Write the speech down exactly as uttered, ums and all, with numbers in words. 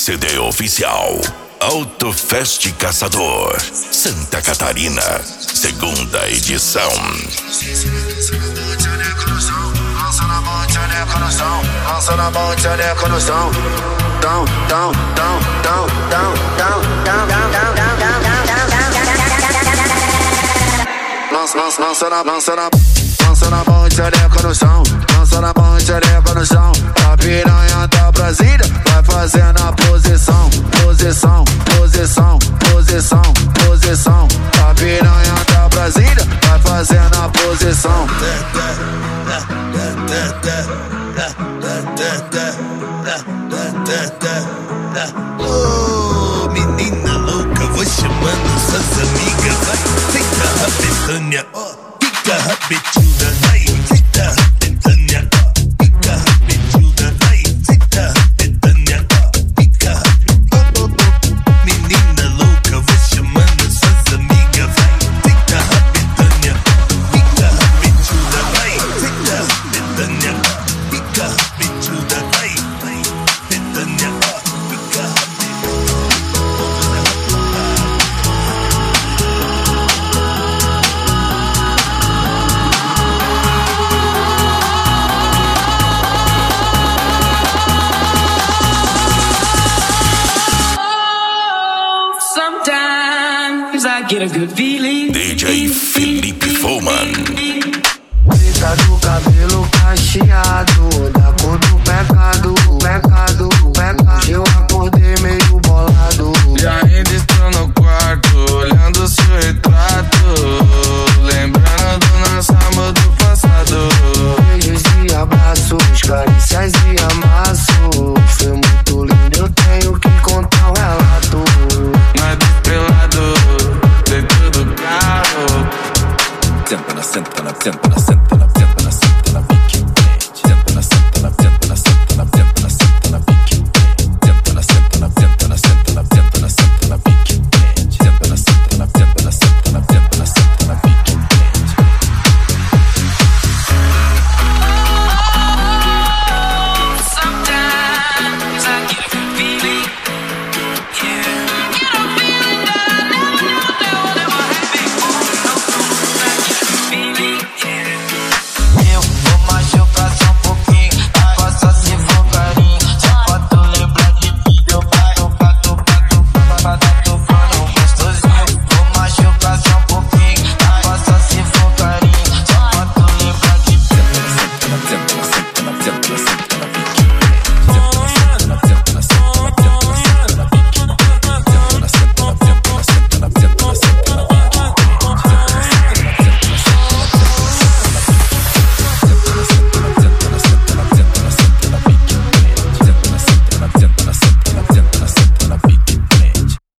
C D oficial Autofest Caçador Santa Catarina, segunda edição. Lança na mão, tchaneca no chão. Lança na mão, tchaneca no chão. Down, down, down, down, down, down, down, down, down, down, down, down, down. Lança, lança, lança na, lança na, lança na mão, tchaneca no chão. Lança na mão, tchaneca no chão. A piranha da Brasília vai fazendo a posição, posição, posição, posição, posição. A piranha da Brasília vai fazendo a posição. Oh, menina louca, vou chamando suas amigas. Vai, senta rabetânia, fica rabetuda, vai, senta rabetânia, fica rabetuda, vai, senta rabetânia, fica rabetuda. Menina louca, vou chamando suas amigas. Vai, senta rabetânia, fica rabetuda, vai, senta rabetânia, fica rabetuda, vai, vai, betânia, fica Sometimes I get a good feeling. D J Felipe Foman. Preta do cabelo cacheado, da cor do pecado, pecado, pecado. Eu acordei meio bolado. E ainda estou no quarto, olhando seu retrato, lembrando do nosso amor do passado. Beijos e abraços, carícias e amassos. Foi muito lindo, eu tenho que contar o relato. Nós despelado, dentro do carro. Senta na, senta na, senta na, senta.